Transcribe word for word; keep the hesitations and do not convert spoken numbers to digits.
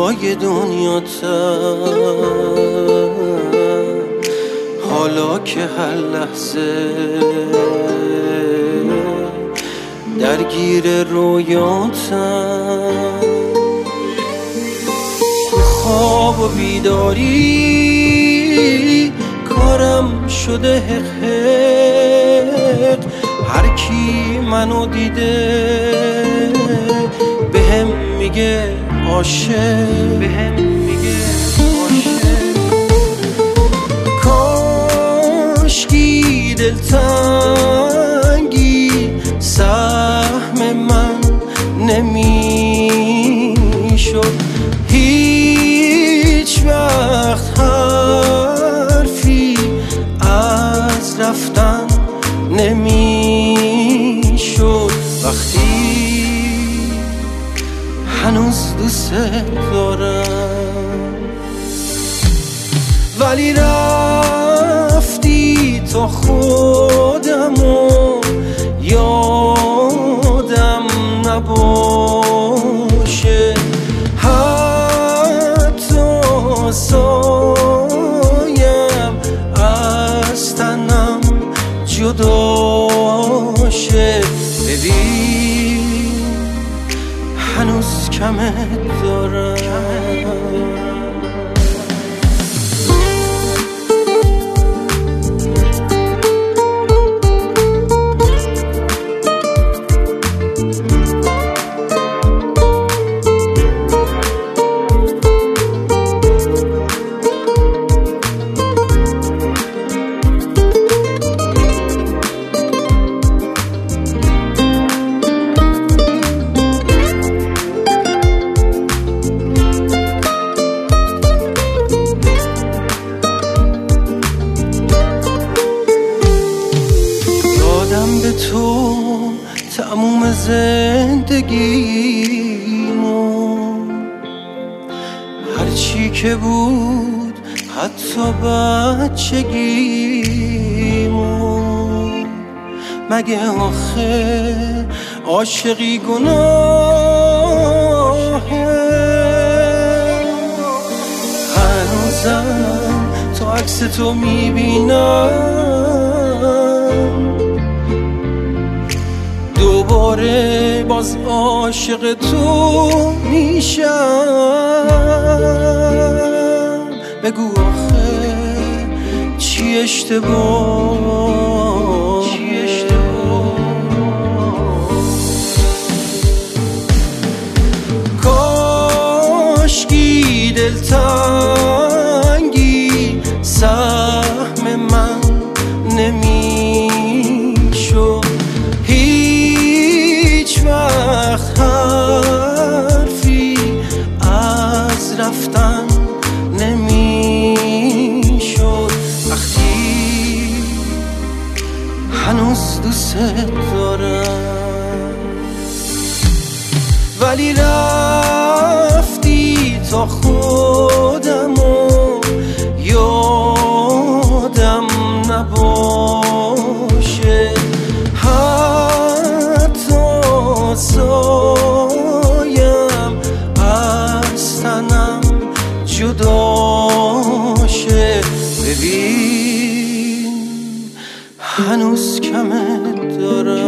جای دنیاتم، حالا که هر لحظه درگیر رویاتم، تو خواب و بیداری کارم شده حق حق. هر کی منو دیده بهم میگه عاشق، بهم میگه عاشق. کاشکی دلتنگی سهم من نمیشد، هیچ وقت حرفی از رفتن نمیشد. وقتی هنوز دوست دارم ولی رفتی تا خودمو یادم نباشه، حتی سایم از تنم جدا شه. ببین هنوز کمت دارم. به تو تموم زندگیمو، هرچی که بود حتی بچگیمو. مگه آخه عاشقی گناهه؟ هنوزم تا عکس تو میبینم، دوباره باز عاشق تو میشم. بگو آخه چی اشتباه، چی اشتباه؟ کاشکی دلتنگی سهم من نمیشد، وقت حرفی از رفتن نمیشد. وقتی هنوز دوست دارم ولی رفتی تا خودمو یادم نباشه، سایم از تنم جدا شه. ببین هنوز کمت دارم.